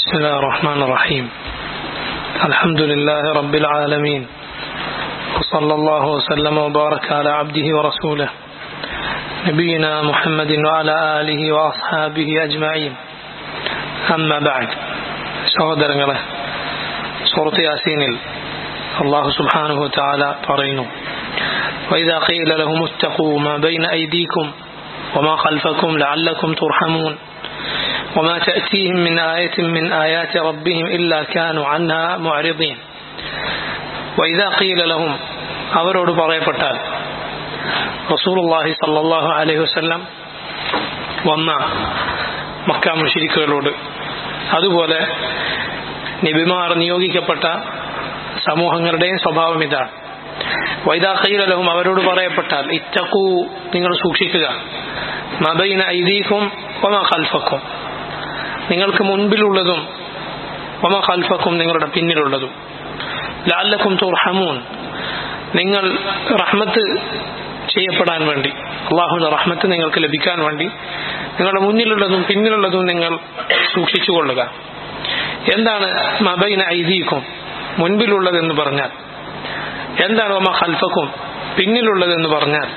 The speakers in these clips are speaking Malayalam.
بسم الله الرحمن الرحيم الحمد لله رب العالمين وصلى الله وسلم وبارك على عبده ورسوله نبينا محمد وعلى آله وأصحابه أجمعين أما بعد സഹോദരങ്ങളെ സൂറത്ത് യാസീനിൽ അല്ലാഹു സുബ്ഹാനഹു വ തആല പറയുന്നു وإذا قيل لهم اتقوا ما بين أيديكم وما خلفكم لعلكم ترحمون وما تأتيهم من آية من آيات ربهم إلا كانوا عنها معرضين وإذا قيل لهم അവരോട് പറയപ്പെട്ടാൽ റസൂലുള്ളാഹി സ്വല്ലല്ലാഹു അലൈഹി വസല്ലം വന്ന മക്ക മുശ്രിക്കുകളോട് അതുപോലെ നബിമാർ നിയോഗിക്കപ്പെട്ട സമൂഹങ്ങളുടെയും സ്വഭാവം ഇതാണ് വൈദാ ഖീല ലഹും അവരോട് പറയപ്പെട്ടാൽ ഇത്തഖൂ നിങ്ങൾ സൂക്ഷിക്കുക മാ ബൈന ഐദീകും വമാ ഖൽഫക്കും നിങ്ങൾക്ക് മുൻപിലുള്ളതും വമാ ഖൽഫക്കും നിങ്ങളുടെ പിന്നിലുള്ളതും ലഅല്ലക്കും തുർഹമൂൻ നിങ്ങൾ റഹ്മത്ത് ചെയ്യപ്പെടാൻ വേണ്ടി അല്ലാഹുവിന്റെ റഹ്മത്ത് നിങ്ങൾക്ക് ലഭിക്കാൻ വേണ്ടി നിങ്ങളുടെ മുന്നിലുള്ളതും പിന്നിലുള്ളതും നിങ്ങൾ സൂക്ഷിച്ചുകൊള്ളുക. എന്താണ് മാ ബൈന ഐദീകും മുൻപിലുള്ളതെന്ന് പറഞ്ഞാൽ? എന്താണ് വമാ ഖൽഫക്കും പിന്നിലുള്ളതെന്ന് പറഞ്ഞാൽ?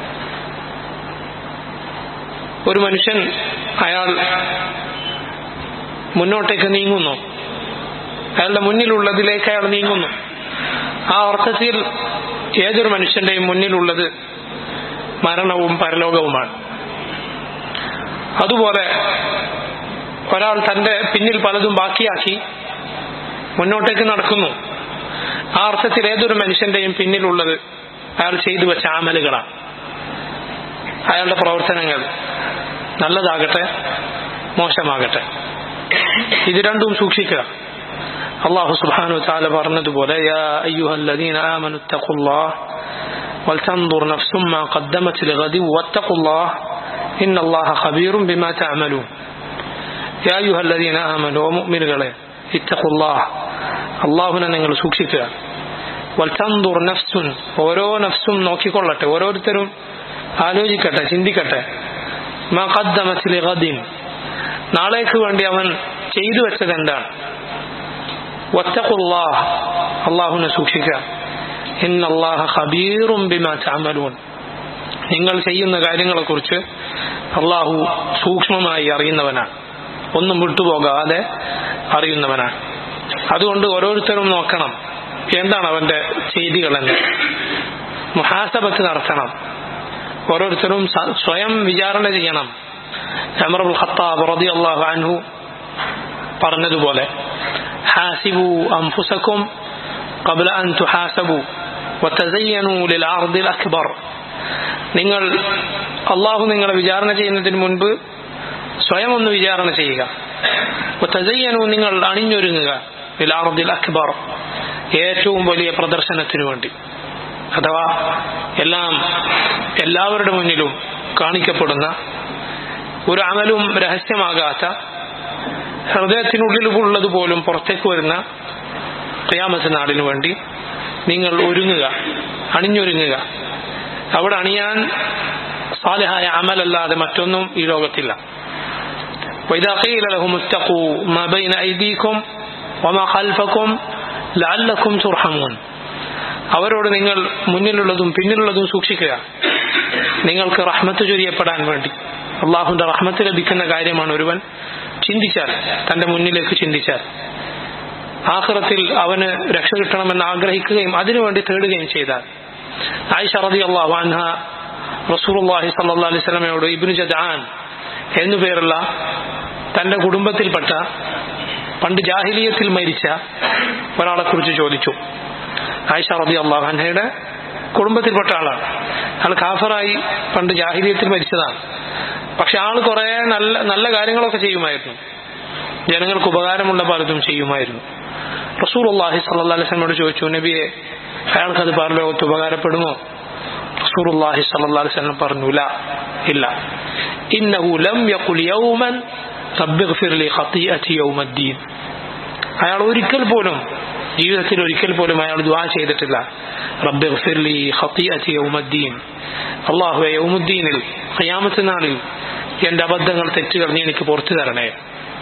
ഒരു മനുഷ്യൻ അയാൾ മുന്നോട്ടേക്ക് നീങ്ങുന്നു, അയാളുടെ മുന്നിലുള്ളതിലേക്ക് അയാൾ നീങ്ങുന്നു. ആ അർത്ഥത്തിൽ ഏതൊരു മനുഷ്യന്റെയും മുന്നിലുള്ളത് മരണവും പരലോകവുമാണ്. അതുപോലെ ഒരാൾ തന്റെ പിന്നിൽ പലതും ബാക്കിയാക്കി മുന്നോട്ടേക്ക് നടക്കുന്നു. ആ അർത്ഥത്തിൽ ഏതൊരു മനുഷ്യന്റെയും പിന്നിലുള്ളത് അയാൾ ചെയ്തു വെച്ച അമലുകളാണ്, അയാളുടെ പ്രവർത്തനങ്ങൾ, നല്ലതാകട്ടെ മോശമാകട്ടെ. ഇത് രണ്ടും സൂക്ഷിക്കുക. അല്ലാഹു സുബ്ഹാനഹു വ തആല പറഞ്ഞതുപോലെ യാ അയ്യുഹല്ലദീന ആമനു തഖുല്ലാഹ വൽതൻദുർ നഫ്സും മാ ഖദ്ദമത് ലിഗദി വത്തഖുല്ലാഹ ഇന്നല്ലാഹ ഖബീറുൻ ബിമാ തഅമലൂൻ. യാ അയ്യുഹല്ലദീന ആമനു മുഅ്മിനുകളെ ഇത്തഖുല്ലാഹ അല്ലാഹുവിനെ നിങ്ങൾ സൂക്ഷിക്കുക. വൽതൻദുർ നഫ്സുൻ ഓരോ നഫ്സും നോക്കിക്കൊള്ളട്ടെ, ഓരോരുത്തരും ആലോചിക്കട്ടെ, ചിന്തിക്കട്ടെ. മാ ഖദ്ദമത് ലിഗദിൻ നാളേക്ക് വേണ്ടി അവൻ ചെയ്തു വെച്ചത് എന്താണ്. വത്തഖുല്ലാഹ അല്ലാഹുവിനെ സൂക്ഷിക്കുക. ഇന്നല്ലാഹ ഖബീറുൻ ബിമാ തഅമലൂൻ നിങ്ങൾ ചെയ്യുന്ന കാര്യങ്ങളെക്കുറിച്ച് അല്ലാഹു സൂക്ഷ്മമായി അറിയുന്നവനാണ്, ഒന്നും വിട്ടുപോകാതെ അറിയുന്നവനാണ്. അതുകൊണ്ട് ഓരോരുത്തരും നോക്കണം എന്താണ് അവന്റെ ചെയ്തികളെന്ന്, മുഹാസബത്ത് നടത്തണം. ഓരോരുത്തരും സ്വയം വിചാരണ ചെയ്യണം. ഉമർ ഇബ്നുൽ ഖത്താബ് റളിയല്ലാഹു അൻഹു പറഞ്ഞതുപോലെ ഹാസിബു അൻഫുസകും ഖബ്ല അൻ തുഹാസബു വതസയ്യനു ലിൽ അർദിൽ അക്ബർ. നിങ്ങൾ അല്ലാഹു നിങ്ങളെ വിചാരണ ചെയ്യുന്നതിന് മുൻപ് സ്വയം ഒന്ന് വിചാരണ ചെയ്യുക. വതസയ്യനു നിങ്ങൾ അണിഞ്ഞൊരുങ്ങുക ലിൽ അർദിൽ അക്ബർ ഏറ്റവും വലിയ പ്രദർശനത്തിനു വേണ്ടി. അഥവാ എല്ലാവരുടെ മുന്നിലും കാണിക്കപ്പെടുന്ന ഒരു അമലും രഹസ്യമാകാത്ത ഹൃദയത്തിനുള്ളിലുള്ളത് പോലും പുറത്തേക്ക് വരുന്ന ഖിയാമത്ത് നാളിനു വേണ്ടി നിങ്ങൾ ഒരുങ്ങുക, അണിഞ്ഞൊരുങ്ങുക. അവിടെ അണിയാൻ സാലിഹായ അമലല്ലാതെ മറ്റൊന്നും ഈ ലോകത്തില്ല. വഇദാ ഖീല ലഹും ഇത്തഖൂ മാ ബൈന ഐദീകും വമാ ഖൽഫക്കും ലഅല്ലക്കും തുർഹമൂൻ അവരോട് നിങ്ങൾ മുന്നിലുള്ളതും പിന്നിലുള്ളതും സൂക്ഷിക്കുക, നിങ്ങൾക്ക് റഹ്മത്ത് ചൊരിയപ്പെടാൻ വേണ്ടി. അള്ളാഹുവിന്റെ റഹ്മത്ത് ലഭിക്കുന്ന കാര്യമാണ് ഒരുവൻ ചിന്തിച്ചാൽ, തന്റെ മുന്നിലേക്ക് ചിന്തിച്ചാൽ, ആഖിറത്തിൽ അവന് രക്ഷ കിട്ടണമെന്ന് ആഗ്രഹിക്കുകയും അതിനുവേണ്ടി തേടുകയും ചെയ്താൽ. ആയിഷ റളിയല്ലാഹു അൻഹ റസൂലുള്ളാഹി സ്വല്ലല്ലാഹു അലൈഹി വസല്ലമയോട് ഇബ്നു ജദ്ആൻ എന്നു പേരുള്ള തന്റെ കുടുംബത്തിൽപ്പെട്ട പണ്ട് ജാഹിലിയത്തിൽ മരിച്ച ഒരാളെ കുറിച്ച് ചോദിച്ചു. ആയിഷ റളിയല്ലാഹു അൻഹയുടെ കുടുംബത്തിൽപ്പെട്ട ആളാണ്. ആൾ കാഫറായി പണ്ട് ജാഹിലിയത്തിൽ മരിച്ചതാണ്. പക്ഷെ ആൾ കുറെ നല്ല കാര്യങ്ങളൊക്കെ ചെയ്യുമായിരുന്നു, ജനങ്ങൾക്ക് ഉപകാരമുള്ള പലതും ചെയ്യുമായിരുന്നു. റസൂലുള്ളാഹി സ്വല്ലല്ലാഹു അലൈഹി വസല്ലമയോട് ചോദിച്ചു, നബിയെ അയാൾക്കത് പരലോകത്ത് ഉപകാരപ്പെടുമോ? റസൂലുള്ളാഹി സ്വല്ലല്ലാഹു അലൈഹി വസല്ലം പറഞ്ഞു, ഇല്ല. ഇന്നഹു ലം യഖുൽ യൗമൻ റബ്ബിഗ്ഫിർ ലി ഖതീഅതി യൗമദ്ദീൻ. അയാൾ ജീവിതത്തിൽ ഒരിക്കൽ പോലും അയാൾ ദുആ ചെയ്തിട്ടില്ല, റബ്ബിഗ്ഫിർ ലി ഖതീഅതി യൗമദ്ദീൻ, അല്ലാഹുവേ യൗമുദ്ദീനിൽ ഖിയാമത്ത് നാളിൽ എന്റെ അബദ്ധങ്ങൾ, തെറ്റുകൾ നീ എനിക്ക് പുറത്തു തരണേ.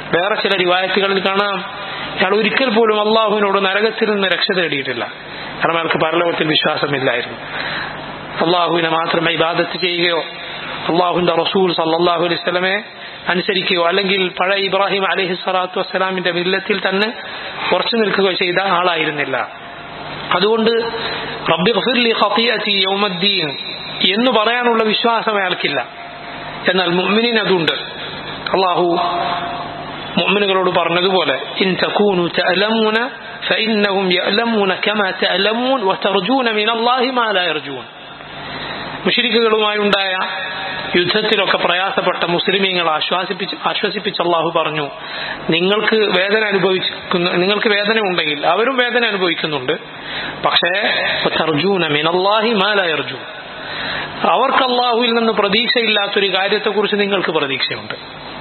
വേറെ ചില റിവായത്തുകളിൽ കാണാം അയാൾ ഒരിക്കൽ പോലും അള്ളാഹുവിനോട് നരകത്തിൽ നിന്ന് രക്ഷ തേടിയിട്ടില്ല. കാരണം അയാൾക്ക് പരലോകത്തിൽ വിശ്വാസമില്ലായിരുന്നു. അള്ളാഹുവിനെ മാത്രമേ ഇബാദത്ത് ചെയ്യുകയോ അള്ളാഹുവിന്റെ റസൂൽ സല്ലല്ലാഹു അലൈഹി വസല്ലമയെ അനുസരിക്കുകയോ അല്ലെങ്കിൽ പഴയ ഇബ്രാഹിം അലൈഹി സ്വലാത്തു വസ്സലാമിന്റെ മില്ലത്തിൽ തന്നെ ഉറച്ചു നിൽക്കുകയോ ചെയ്ത ആളായിരുന്നില്ല. അതുകൊണ്ട് റബ്ബി ഗ്ഫിർലി ഖതിയതി യൗമദ്ദീൻ എന്ന് പറയാനുള്ള വിശ്വാസം അയാൾക്കില്ല. എന്നാൽ മുഅ്മിനീൻ അതുണ്ട്. അള്ളാഹു മുഅ്മിനുകളോട് പറഞ്ഞതുപോലെ ഇൻ തകൂനു തഅലമൂന ഫഇന്നഹും യഅലമൂന കമാ തഅലമൂൻ വതർജൂന മിനല്ലാഹി മാ ലാ യർജൂൻ. മുശ്രിക്കുകളുമായി ഉണ്ടായ യുദ്ധത്തിലൊക്കെ പ്രയാസപ്പെട്ട മുസ്ലിമീങ്ങളെ ആശ്വസിപ്പിച്ച് അള്ളാഹു പറഞ്ഞു, നിങ്ങൾക്ക് വേദന ഉണ്ടെങ്കിൽ അവരും വേദന അനുഭവിക്കുന്നുണ്ട്. പക്ഷേ തർജൂന മിനല്ലാഹി മാ ലാ യർജൂൻ, അവർക്ക് അള്ളാഹുവിൽ നിന്ന് പ്രതീക്ഷയില്ലാത്തൊരു കാര്യത്തെക്കുറിച്ച് നിങ്ങൾക്ക് പ്രതീക്ഷയുണ്ട്.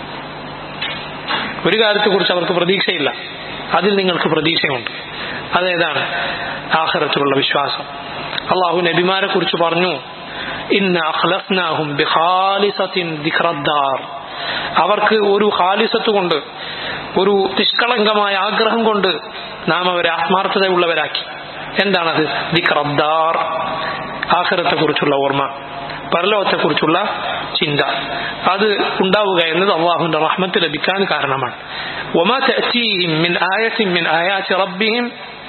ഒരു കാര്യത്തെക്കുറിച്ച് അവർക്ക് പ്രതീക്ഷയില്ല, അതിൽ നിങ്ങൾക്ക് പ്രതീക്ഷയുണ്ട്. അതേതാണ്? ആഖിറത്തിലുള്ള വിശ്വാസം. അള്ളാഹു നബിമാരെ കുറിച്ച് പറഞ്ഞു, ഇന്ന അഖ്ലസ്നാഹും ബിഖാലിസത്തിൻ ദിക്റദ്ദാർ, അവർക്ക് ഒരു ഖാലിസത്ത് കൊണ്ട്, ഒരു നിഷ്കളങ്കമായ ആഗ്രഹം കൊണ്ട് നാം അവരെ ആത്മാർത്ഥതയുള്ളവരാക്കി. എന്താണത്? ദിക്റദ്ദാർ, ആഖിറത്തെ കുറിച്ചുള്ള ഓർമ്മ, പരലോകത്തെ കുറിച്ചുള്ള ചിന്ത. അത് ഉണ്ടാവുക എന്നത് അല്ലാഹുവിന്റെ റഹ്മത്ത് ലഭിക്കാൻ കാരണമാണ്. വമാ തഅതീഹിം മിൻ ആയത്തിൻ മിൻ ആയാതി റബ്ബിഹിം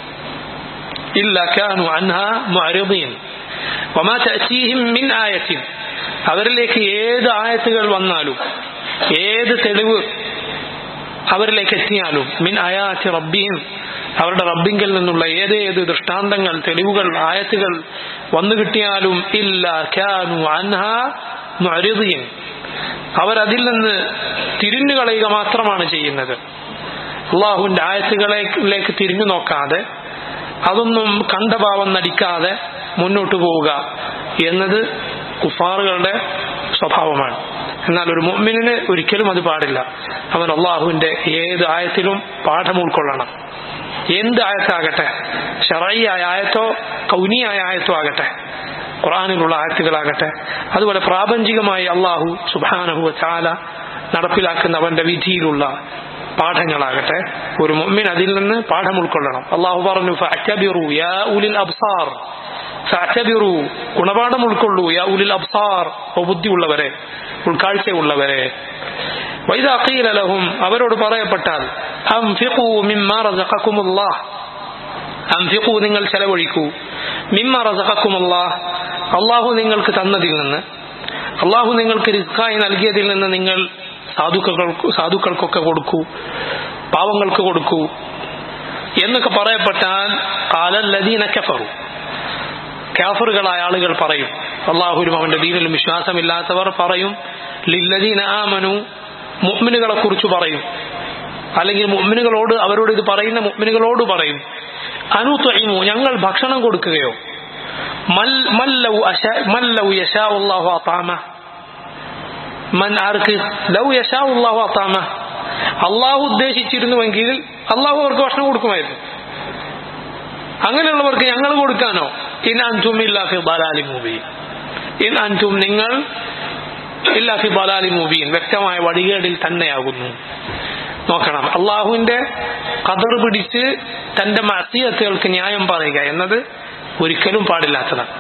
ഇല്ലാ കാനൂ അൻഹാ മുഅ്രിദീൻ. വമാ തഅതീഹിം മിൻ ആയത്തിൻ, അവരിലേക്ക് ഏത് ആയത്തുകൾ വന്നാലും, ഏത് തെളിവ് അവരിലേക്ക് എത്തിയാലും, മിൻ ആയാതി റബ്ബിഹിം, അവരുടെ റബ്ബിങ്കിൽ നിന്നുള്ള ഏതേത് ദൃഷ്ടാന്തങ്ങൾ, തെളിവുകൾ, ആയത്തുകൾ വന്നു കിട്ടിയാലും, ഇല്ലാ കാനൂ അൻഹാ മുഅ്രിദീൻ, അവരതിൽ നിന്ന് തിരിഞ്ഞു കളയുക മാത്രമാണ് ചെയ്യുന്നത്. അള്ളാഹുവിന്റെ ആയത്തുകളിലേക്ക് തിരിഞ്ഞു നോക്കാതെ, അതൊന്നും കണ്ടഭാവം നടിക്കാതെ മുന്നോട്ടു പോവുക എന്നത് കുഫാറുകളുടെ സ്വഭാവമാണ്. എന്നാൽ ഒരു മുഅ്മിനിന് ഒരിക്കലും അത് പാടില്ല. അവൻ അള്ളാഹുവിന്റെ ഏത് ആയത്തിലും പാഠം ഉൾക്കൊള്ളണം. എന്ത് ആയത്താകട്ടെ, ശറഈയായ ആയത്തോ കൗനിയായ ആയത്തോ ആകട്ടെ, ഖുർആനിലുള്ള ആയത്തുകളാകട്ടെ, അതുപോലെ പ്രാപഞ്ചികമായി അള്ളാഹു സുബ്ഹാനഹു വ തആല നടപ്പിലാക്കുന്ന അവന്റെ വിധിയിലുള്ള പാഠങ്ങളാകട്ടെ, ഒരു മുഅ്മിൻ അതിൽ നിന്ന് പാഠം ഉൾക്കൊള്ളണം. അള്ളാഹു പറഞ്ഞു, ഫഅ്തബിറു യാ ഉലിൽ അബ്സാർ, ഫഅ്തബിറു, ഗുണപാഠം ഉൾക്കൊള്ളൂ, യാ ഉലിൽ അബ്സാർ, ബുദ്ധിയുള്ളവരെ, ഉൾക്കാഴ്ചയുള്ളവരെ. വഇദാ ഖീല ലഹും, അവരോട് പറയപ്പെട്ടാൽ, അൻഫിഖൂ മിമ്മാ റസഖകുമുല്ലാഹ്, അൻഫിഖൂ, നിങ്ങൾ ചെലവഴിക്കൂ, മിമ്മാ റസഖകുമുല്ലാഹ്, അള്ളാഹു നിങ്ങൾക്ക് തന്നതിൽ നിന്ന്, അള്ളാഹു നിങ്ങൾക്ക് റിസ്കായി നൽകിയതിൽ നിന്ന് നിങ്ങൾ സാധുക്കൾക്കൊക്കെ കൊടുക്കൂ, പാവങ്ങൾക്ക് കൊടുക്കൂ എന്നൊക്കെ പറയപ്പെട്ടാൽ, ഖാലല്ലദീന കഫറു, കാഫിറുകളായ ആളുകൾ പറയും, അള്ളാഹുവിലും അവന്റെ ദീനിലും വിശ്വാസമില്ലാത്തവർ പറയും, ലില്ലദീന ആമനു, മുഅ്മിനുകളെ കുറിച്ച് പറയും, അല്ലെങ്കിൽ മുഅ്മിനുകളോട്, അവരോട് ഇത് പറയുന്ന മുഅ്മിനുകളോട് പറയും, അനുത്ഇമു, ഞങ്ങൾ ഭക്ഷണം കൊടുക്കുകയോ, മല്ലൗ യശാഉ അല്ലാഹു അതാമ, മൻ ആർക്ക്, ലൗ യശാഉ അല്ലാഹു അതാമ, അള്ളാഹു ഉദ്ദേശിച്ചിരുന്നുവെങ്കിൽ അള്ളാഹു അവർക്ക് ഭക്ഷണം കൊടുക്കുമായിരുന്നു. അങ്ങനെയുള്ളവർക്ക് ഞങ്ങൾ കൊടുക്കാനോ? ഇൻ അൻതും ഇല്ലാ ഫി ളലാലിൻ മുബീൻ, ഇൻ അൻതും, നിങ്ങൾ, ഇല്ലാ ഫി ളലാലിൻ മുബീൻ, വ്യക്തമായ വഴികേടിൽ തന്നെയാകുന്നു. നോക്കണം, അള്ളാഹുവിന്റെ ഖദർ പിടിച്ച് തന്റെ മഅസിയത്തുകൾക്ക് ന്യായം പറയുക എന്നത് ഒരിക്കലും പാടില്ലാത്തതാണ്.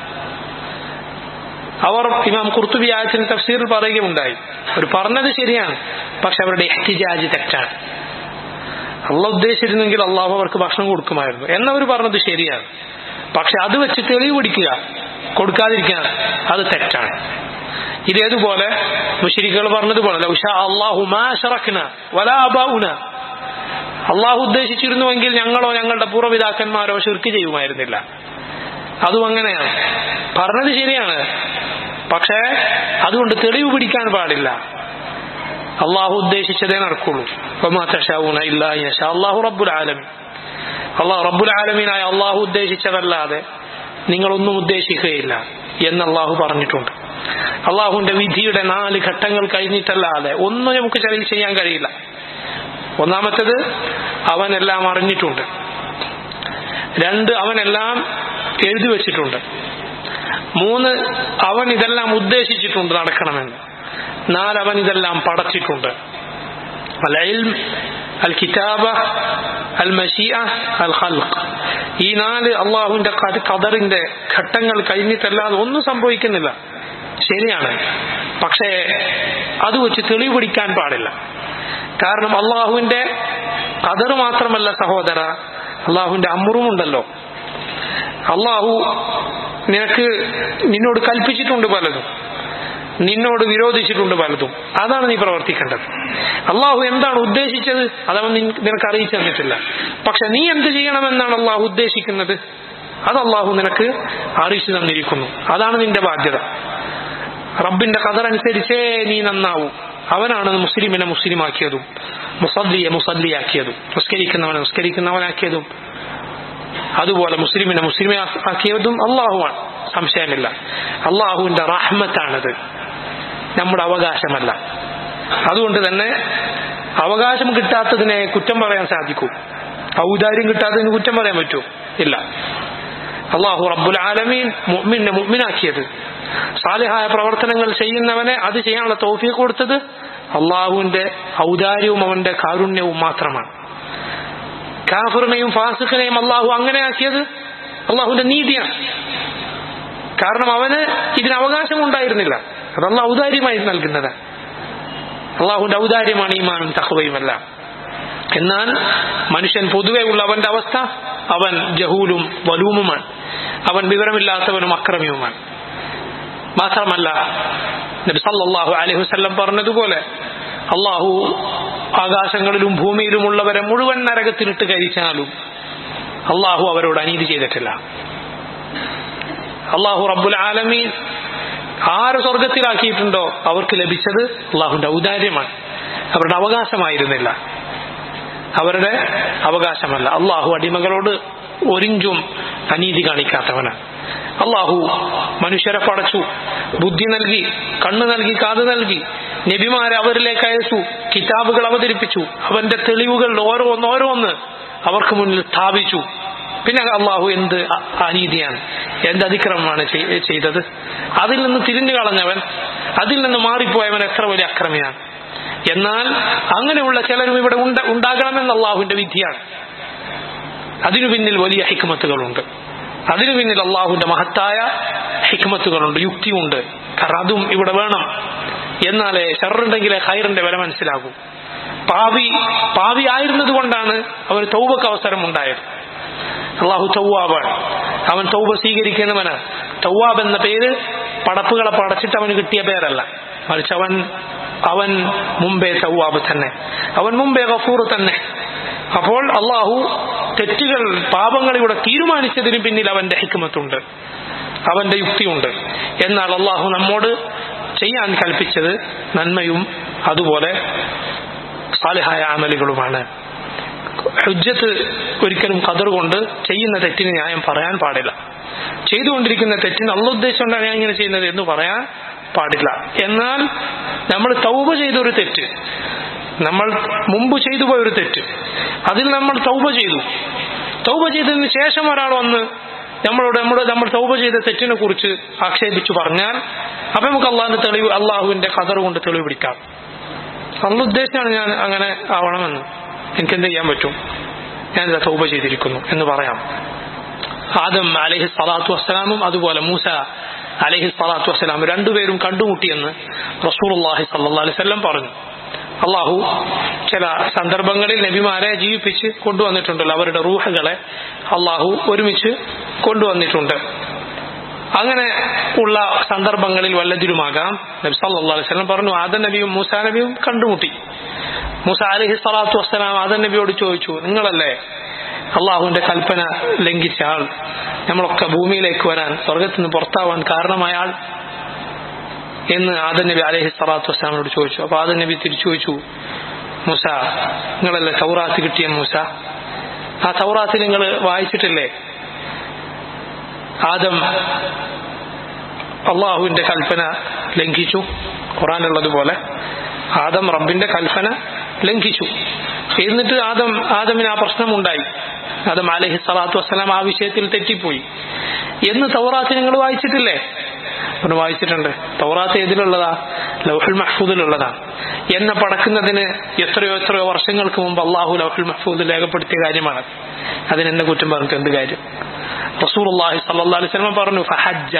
അവർ ഇമാം ഖുർത്തുബി ആയത്തിന്റെ തഫ്സീറിൽ പറയുകയുണ്ടായി, അവർ പറഞ്ഞത് ശരിയാണ്, പക്ഷെ അവരുടെ ഇഹ്തിജാജ് തെറ്റാണ്. അള്ളാഹു ഉദ്ദേശിച്ചിരുന്നെങ്കിൽ അള്ളാഹു അവർക്ക് ഭക്ഷണം കൊടുക്കുമായിരുന്നു എന്നവർ പറഞ്ഞത് ശരിയാണ്, പക്ഷെ അത് വെച്ച് തെളിവ് പിടിക്കുക, കൊടുക്കാതിരിക്കാൻ, അത് തെറ്റാണ്. ഇതേതുപോലെ മുശ്രിക്കുകൾ പറഞ്ഞതുപോലെ, ലൗ ശാ അല്ലാഹു മാ ശറക്ന വലാ ആബാഉന, അള്ളാഹു ഉദ്ദേശിച്ചിരുന്നുവെങ്കിൽ ഞങ്ങളോ ഞങ്ങളുടെ പൂർവ്വപിതാക്കന്മാരോ ശിർക്ക് ചെയ്യുമായിരുന്നില്ല. അതും അങ്ങനെയാണ്, പറഞ്ഞത് ശരിയാണ്, പക്ഷേ അതുകൊണ്ട് തെളിവ് പിടിക്കാൻ പാടില്ല. അള്ളാഹു ഉദ്ദേശിച്ചതേ നടക്കുള്ളൂ. വമാ തശാഊന ഇല്ലാ യശാ അല്ലാഹു റബ്ബുൽ ആലമീൻ, അള്ളാഹു റബ്ബുൽ ആലമീനായ അള്ളാഹു ഉദ്ദേശിച്ചതല്ലാതെ നിങ്ങളൊന്നും ഉദ്ദേശിക്കുകയില്ല എന്ന് അള്ളാഹു പറഞ്ഞിട്ടുണ്ട്. അള്ളാഹുവിന്റെ വിധിയുടെ 4 ഘട്ടങ്ങൾ കഴിഞ്ഞിട്ടല്ലാതെ ഒന്നും നമുക്ക് ചെയ്യാൻ കഴിയില്ല. ഒന്നാമത്തേത്, അവനെല്ലാം അറിഞ്ഞിട്ടുണ്ട്. 2, അവനെല്ലാം എഴുതി വെച്ചിട്ടുണ്ട്. 3, അവൻ ഇതെല്ലാം ഉദ്ദേശിച്ചിട്ടുണ്ട് നടക്കണമെന്ന്. 4, അവൻ ഇതെല്ലാം പടച്ചിട്ടുണ്ട്. അൽ ഇൽം, അൽ കിതാബ, അൽ മശീഅ, അൽ ഖൽഖ്. ഈ 4 അള്ളാഹുവിന്റെ ഖദറിന്റെ ഘട്ടങ്ങൾ കഴിഞ്ഞിട്ടല്ലാതെ ഒന്നും സംഭവിക്കുന്നില്ല. ശരിയാണ്, പക്ഷേ അത് വെച്ച് തെളിവ് പിടിക്കാൻ പാടില്ല. കാരണം അള്ളാഹുവിന്റെ ഖദർ മാത്രമല്ല സഹോദര, അള്ളാഹുവിന്റെ അമ്രുമുണ്ടല്ലോ. അള്ളാഹു നിന്നോട് കൽപ്പിച്ചിട്ടുണ്ട് പലതും, നിന്നോട് വിരോധിച്ചിട്ടുണ്ട് പലതും. അതാണ് നീ പ്രവർത്തിക്കേണ്ടത്. അള്ളാഹു എന്താണ് ഉദ്ദേശിച്ചത് അതവൻ നിനക്ക് അറിയിച്ചു തന്നിട്ടില്ല. പക്ഷെ നീ എന്ത് ചെയ്യണമെന്നാണ് അള്ളാഹു ഉദ്ദേശിക്കുന്നത് അത് അള്ളാഹു നിനക്ക് അറിയിച്ചു തന്നിരിക്കുന്നു. അതാണ് നിന്റെ ബാധ്യത. റബ്ബിന്റെ ഖദർ അനുസരിച്ചേ നീ നന്നാവൂ. അവനാണ് മുസ്ലിമിനെ മുസ്ലിമാക്കിയതും മുസല്ലിയെ മുസല്ലിയാക്കിയതും നിസ്കരിക്കുന്നവനെ നിസ്കരിക്കുന്നവനാക്കിയതും അതുപോലെ മുസ്ലിമിനെ മുസ്ലിമാക്കിയതും അള്ളാഹുവാണ്, സംശയമില്ല. അള്ളാഹുവിന്റെ റഹ്മത്താണത്, നമ്മുടെ അവകാശമല്ല. അതുകൊണ്ട് തന്നെ അവകാശം കിട്ടാത്തതിനെ കുറ്റം പറയാൻ സാധിക്കൂ? ഔദാര്യം കിട്ടാത്തതിന് കുറ്റം പറയാൻ പറ്റൂ? ഇല്ല. അള്ളാഹു റബ്ബുൽ ആലമീൻ മുഅ്മിനെ മുഅ്മിനാക്കിയത്, സാലിഹായ പ്രവർത്തനങ്ങൾ ചെയ്യുന്നവനെ അത് ചെയ്യാനുള്ള തൗഫീഖ് കൊടുത്തത് അള്ളാഹുവിന്റെ ഔദാര്യവും അവന്റെ കാരുണ്യവും മാത്രമാണ്. കാഫിറിനെയും ഫാസിഖിനെയും അള്ളാഹു അങ്ങനെ ആക്കിയത് അള്ളാഹുവിന്റെ നീതിയാണ്. കാരണം അവന് ഇതിന് അവകാശം ഉണ്ടായിരുന്നില്ല, അത് അള്ളാഹു ഔദാര്യമായി നൽകുന്നത്. അള്ളാഹുവിന്റെ ഔദാര്യമാണ് ഈമാനും തഖ്വയുമെല്ലാം. എന്നാൽ മനുഷ്യൻ പൊതുവെ ഉള്ള അവന്റെ അവസ്ഥ, അവൻ ജഹൂലും വലൂമുമാണ്, അവൻ വിവരമില്ലാത്തവനും അക്രമിയുമാണ്. മാത്രമല്ല നബി സല്ലല്ലാഹു അലൈഹി വസല്ലം പറഞ്ഞതുപോലെ അള്ളാഹു ആകാശങ്ങളിലും ഭൂമിയിലുമുള്ളവരെ മുഴുവൻ നരകത്തിലിട്ട് കഴിച്ചാലും അള്ളാഹു അവരോട് അനീതി ചെയ്തിട്ടില്ല. അള്ളാഹു റബ്ബുൽ ആലമീൻ ആര് സ്വർഗത്തിലാക്കിയിട്ടുണ്ടോ അവർക്ക് ലഭിച്ചത് അള്ളാഹുവിന്റെ ഔദാര്യമാണ്, അവരുടെ അവകാശമായിരുന്നില്ല, അവരുടെ അവകാശമല്ല. അള്ളാഹു അടിമകളോട് ഒരിഞ്ചും അനീതി കാണിക്കാത്തവനാണ്. അള്ളാഹു മനുഷ്യരെ പടച്ചു, ബുദ്ധി നൽകി, കണ്ണ് നൽകി, കാത് നൽകി, നബിമാരെ അവരിലേക്ക് അയച്ചു, കിതാബുകൾ അവതരിപ്പിച്ചു, അവന്റെ തെളിവുകൾ ഓരോന്ന് അവർക്ക് മുന്നിൽ സ്ഥാപിച്ചു. പിന്നെ അള്ളാഹു എന്ത് അനീതിയാണ്, എന്ത് അതിക്രമമാണ് ചെയ്തത്? അതിൽ നിന്ന് തിരിഞ്ഞു കളഞ്ഞവൻ, അതിൽ നിന്ന് മാറിപ്പോയവൻ എത്ര വലിയ അക്രമിയാണ്. എന്നാൽ അങ്ങനെയുള്ള ചിലരും ഇവിടെ ഉണ്ടാകണമെന്ന് അള്ളാഹുവിന്റെ വിധിയാണ്. അതിനു പിന്നിൽ വലിയ ഹിക്മത്തുകളുണ്ട്, അതിനു പിന്നിൽ അള്ളാഹുവിന്റെ മഹത്തായ ഹിക്മത്തുകളുണ്ട്, യുക്തിയുണ്ട്. കാരണം അതും ഇവിടെ വേണം, എന്നാലേ ഷർറുണ്ടെങ്കിലേ ഖൈറിന്റെ വില മനസ്സിലാകൂ. പാവി ആയിരുന്നത് കൊണ്ടാണ് അവന് തൗബക്ക് അവസരം ഉണ്ടായത്. അള്ളാഹു തൗവാബാണ്, അവൻ തൗബ സ്വീകരിക്കുന്നവനാണ്. തൗവാബ് എന്ന പേര് പടപ്പുകളെ പടച്ചിട്ട് അവന് കിട്ടിയ പേരല്ല, മറിച്ച് അവൻ മുമ്പേ തൗവാബ് തന്നെ, അവൻ മുമ്പേ ഗഫൂർ തന്നെ. അപ്പോൾ അള്ളാഹു തെറ്റുകൾ പാപങ്ങൾ ഇവിടെ തീരുമാനിച്ചതിന് പിന്നിൽ അവന്റെ ഹിക്മത്തുണ്ട്, അവന്റെ യുക്തിയുണ്ട്. എന്നാൽ അള്ളാഹു നമ്മോട് ചെയ്യാൻ കൽപ്പിച്ചത് നന്മയും അതുപോലെ സാലിഹായ അമലുകളുമാണ്. ഹുജ്ജത്ത് ഒരിക്കലും ഖദർ കൊണ്ട് ചെയ്യുന്ന തെറ്റിന് ന്യായം പറയാൻ പാടില്ല. ചെയ്തുകൊണ്ടിരിക്കുന്ന തെറ്റിന് അള്ളാഹു ഉദ്ദേശിച്ചുകൊണ്ടാണ് ഞാൻ ഇങ്ങനെ ചെയ്യുന്നത് എന്ന് പറയാൻ പാടില്ല. എന്നാൽ നമ്മൾ തൗബ ചെയ്തൊരു തെറ്റ്, നമ്മൾ മുമ്പ് ചെയ്തു പോയൊരു തെറ്റ്, അതിൽ നമ്മൾ തൗബ ചെയ്തതിന് ശേഷം ഒരാൾ വന്ന് നമ്മൾ തൗബ ചെയ്ത തെറ്റിനെ കുറിച്ച് ആക്ഷേപിച്ചു പറഞ്ഞാൽ അപ്പൊ നമുക്ക് അള്ളാഹുവിന്റെ ഖദർ കൊണ്ട് തെളിവ് പിടിക്കാം. അള്ളാഹു ഉദ്ദേശിച്ചാണ് ഞാൻ അങ്ങനെ ആവണമെന്ന്, എനിക്കെന്ത് ചെയ്യാൻ പറ്റും, ഞാനിതാ തൗബ ചെയ്തിരിക്കുന്നു എന്ന് പറയാം. ആദം അലൈഹി സ്വലാത്തു വസ്സലാമും അതുപോലെ മൂസ അലൈഹി സ്വലാത്തു വസ്സലാം രണ്ടുപേരും കണ്ടുമുട്ടിയെന്ന് റസൂലുള്ളാഹി സ്വല്ലല്ലാഹു അലൈഹി വസല്ലം പറഞ്ഞു. അള്ളാഹു ചില സന്ദർഭങ്ങളിൽ നബിമാരെ ജീവിപ്പിച്ച് കൊണ്ടുവന്നിട്ടുണ്ടല്ലോ, അവരുടെ റൂഹുകളെ അള്ളാഹു ഒരുമിച്ച് കൊണ്ടുവന്നിട്ടുണ്ട്. അങ്ങനെ ഉള്ള സന്ദർഭങ്ങളിൽ വല്ലതിലുമാകാം. നബി സല്ലല്ലാഹു അലൈഹി വസല്ലം പറഞ്ഞു, ആദം നബിയും മൂസാ നബിയും കണ്ടുമുട്ടി. മൂസ അലൈഹി സ്വലാത്തു വസ്സലാം ആദം നബിയോട് ചോദിച്ചു, നിങ്ങളല്ലേ അള്ളാഹുവിന്റെ കൽപ്പന ലംഘിച്ച ആൾ, നമ്മളൊക്കെ ഭൂമിയിലേക്ക് വരാൻ, സ്വർഗത്തിൽ നിന്ന് പുറത്താവാൻ കാരണമായ ആൾ എന്ന് ആദം നബി അലൈഹി സ്വലാത്തു വസ്സലാമിനോട് ചോദിച്ചു. അപ്പൊ ആദം നബി തിരിച്ചു ചോദിച്ചു, മൂസ നിങ്ങളല്ലേ തൗറാത്ത് കിട്ടിയ മൂസ, ആ തൗറാത്ത് നിങ്ങൾ വായിച്ചിട്ടില്ലേ? ആദം അള്ളാഹുവിന്റെ കൽപ്പന ലംഘിച്ചു, ഖുർആനിലുള്ളതുപോലെ ആദം റബ്ബിന്റെ കൽപ്പന ലംഘിച്ചു. എന്നിട്ട് ആദമിന് ആ പ്രശ്നമുണ്ടായി, ആദം അലൈഹി സ്വലാത്തു വസ്സലാം ആ വിഷയത്തിൽ തെറ്റിപ്പോയി എന്ന് തൗറാത്ത് നിങ്ങൾ വായിച്ചിട്ടില്ലേ? വായിച്ചിട്ടുണ്ട്. തൗറാത്ത് ഏതിലുള്ളതാ? ലൗഹുൽ മഹ്ഫൂദിലുള്ളതാ. എന്നെ പടക്കുന്നതിന് എത്രയോ വർഷങ്ങൾക്ക് മുമ്പ് അല്ലാഹു ലൗഹുൽ മഹ്ഫൂദിൽ രേഖപ്പെടുത്തിയ കാര്യമാണ്. അതിനെന്നെ കുറ്റം പറഞ്ഞിട്ട് എന്ത് കാര്യം? റസൂലുള്ളാഹി സ്വല്ലല്ലാഹു അലൈഹി വസല്ലം പറഞ്ഞു, ഫഹജ്ജ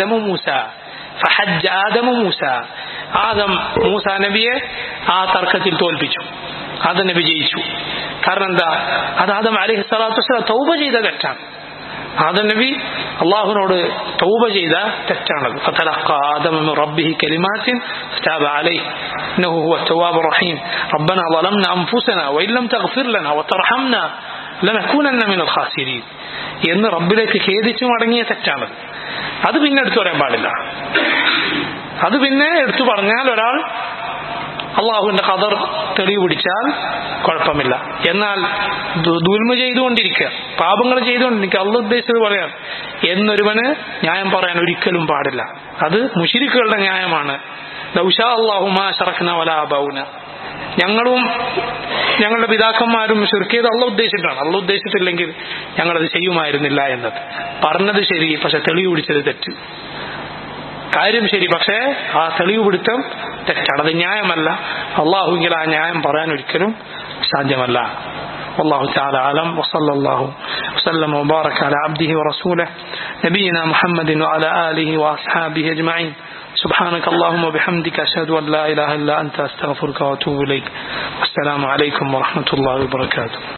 ആദമു മൂസ, ആദം മൂസ നബിയെ ആ തർക്കത്തിൽ തോൽപ്പിച്ചു, ആദം നബി ജയിച്ചു. കാരണം എന്താ? അത് ആദം അലൈഹി സ്വലാത്തു വസ്സലാം തൗബ ചെയ്ത തെറ്റാണ്. ആദം നബി അള്ളാഹുവിനോട് തൗബ ചെയ്ത തെറ്റാണത്. ഫതലഖാ ആദമു മിൻ റബ്ബിഹി കലിമാത്തിൻ ഫതബ അലൈഹി ഇന്നഹു ഹുവ തവ്വാബുർ റഹീം റബ്ബനാ ളലംനാ അൻഫുസനാ വഇൻ ലം തഗ്ഫിർ ലനാ വതർഹംനാ ലനകൂനന്ന മിനൽ ഖാസിരീൻ എന്ന് റബ്ബിലേക്ക് ഖേദിച്ചു മടങ്ങിയ തെറ്റാണത്. അത് പിന്നെ എടുത്തു പറയാൻ പാടില്ല. അത് പിന്നെ എടുത്തു പറഞ്ഞാൽ ഒരാൾ അള്ളാഹുവിന്റെ ഖദർ തെളിവ് പിടിച്ചാൽ കുഴപ്പമില്ല. എന്നാൽ ദുൽമ ചെയ്തുകൊണ്ടിരിക്കുക, പാപങ്ങൾ ചെയ്തുകൊണ്ടിരിക്കുക, അള്ളാഹു ഉദ്ദേശിച്ചത് പറയാം എന്നൊരുവന് ന്യായം പറയാൻ ഒരിക്കലും പാടില്ല. അത് മുശ്രിക്കുകളുടെ ന്യായമാണ്. ലൗ ശാ അല്ലാഹു മാ അശ്റക്നാ വലാ ആബൗന, ഞങ്ങളും ഞങ്ങളുടെ പിതാക്കന്മാരും ശിർക്ക് ചെയ്ത് അള്ളാഹു ഉദ്ദേശിച്ചിട്ടാണ്. അള്ളാഹു ഉദ്ദേശിച്ചിട്ടില്ലെങ്കിൽ ഞങ്ങളത് ചെയ്യുമായിരുന്നില്ല എന്നത് പറഞ്ഞത് ശരി, പക്ഷെ തെളിവ് പിടിച്ചത് തെറ്റ്. കാര്യം ശരി, പക്ഷേ ആ തെളിവ് പിടുത്തം തെറ്റാണ്. അത് ന്യായമല്ല. അള്ളാഹുവിൽ ആ ന്യായം പറയാൻ ഒരിക്കലും സാധ്യമല്ല. والله تعالى أعلم وصلى الله وسلم وبارك على عبده ورسوله نبينا محمد وعلى آله وأصحابه أجمعين. سبحانك اللهم وبحمدك أشهد أن لا إله إلا أنت أستغفرك وأتوب إليك. والسلام عليكم ورحمة الله وبركاته.